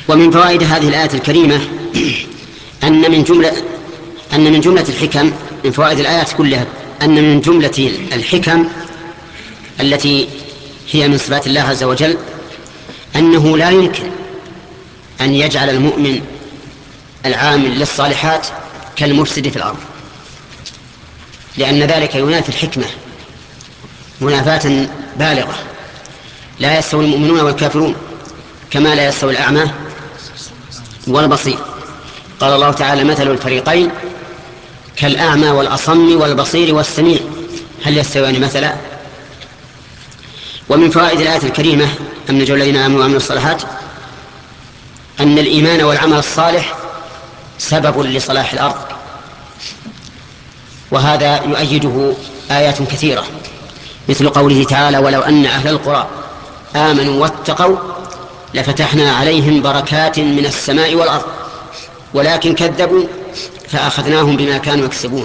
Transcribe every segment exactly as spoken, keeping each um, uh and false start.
ومن فوائد هذه الآية الكريمة أن من جملة أن من جملة الحكم، من فوائد الآيات كلها، أن من جملة الحكم التي هي من صفات الله عز وجل أنه لا يمكن أن يجعل المؤمن العامل للصالحات كالمفسد في الأرض، لأن ذلك ينافي الحكمة منافاة بالغة. لا يستوي المؤمنون والكافرون كما لا يستوي الأعمى والبصير. قال الله تعالى: مثل الفريقين كالأعمى والأصم والبصير والسميع هل يستويان مثلا. ومن فوائد الآية الكريمة أن نجعل الذين آمنوا وعملوا الصالحات أن الإيمان والعمل الصالح سبب لصلاح الأرض، وهذا يؤيده آيات كثيرة، مثل قوله تعالى: ولو أن أهل القرى آمنوا واتقوا لفتحنا عليهم بركات من السماء والأرض ولكن كذبوا فأخذناهم بما كانوا يكسبون.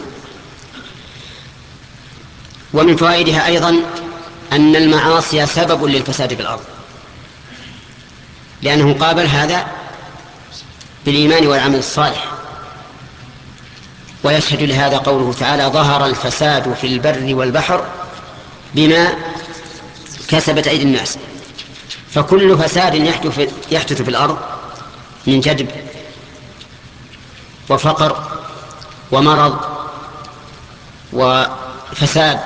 ومن فوائدها أيضا أن المعاصي سبب للفساد في الأرض، لأنه قابل هذا بالإيمان والعمل الصالح. ويشهد لهذا قوله تعالى: ظهر الفساد في البر والبحر بما كسبت أيدي الناس. فكل فساد يحدث في الأرض من جدب وفقر ومرض وفساد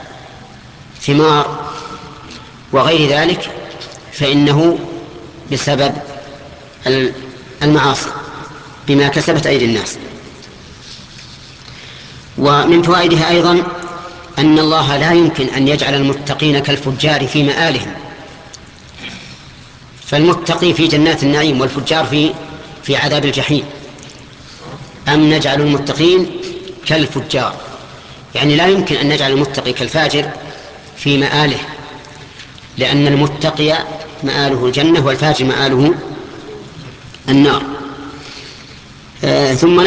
ثمار وغير ذلك فإنه بسبب المعاصي بما كسبت أيدي الناس. ومن فوائدها أيضا أن الله لا يمكن أن يجعل المتقين كالفجار في مآلهم، فالمتقي في جنات النعيم والفجار في في عذاب الجحيم. أم نجعل المتقين كالفجار، يعني لا يمكن أن نجعل المتقي كالفاجر في مآله، لأن المتقي مآله الجنة والفاجر مآله النار. آه ثم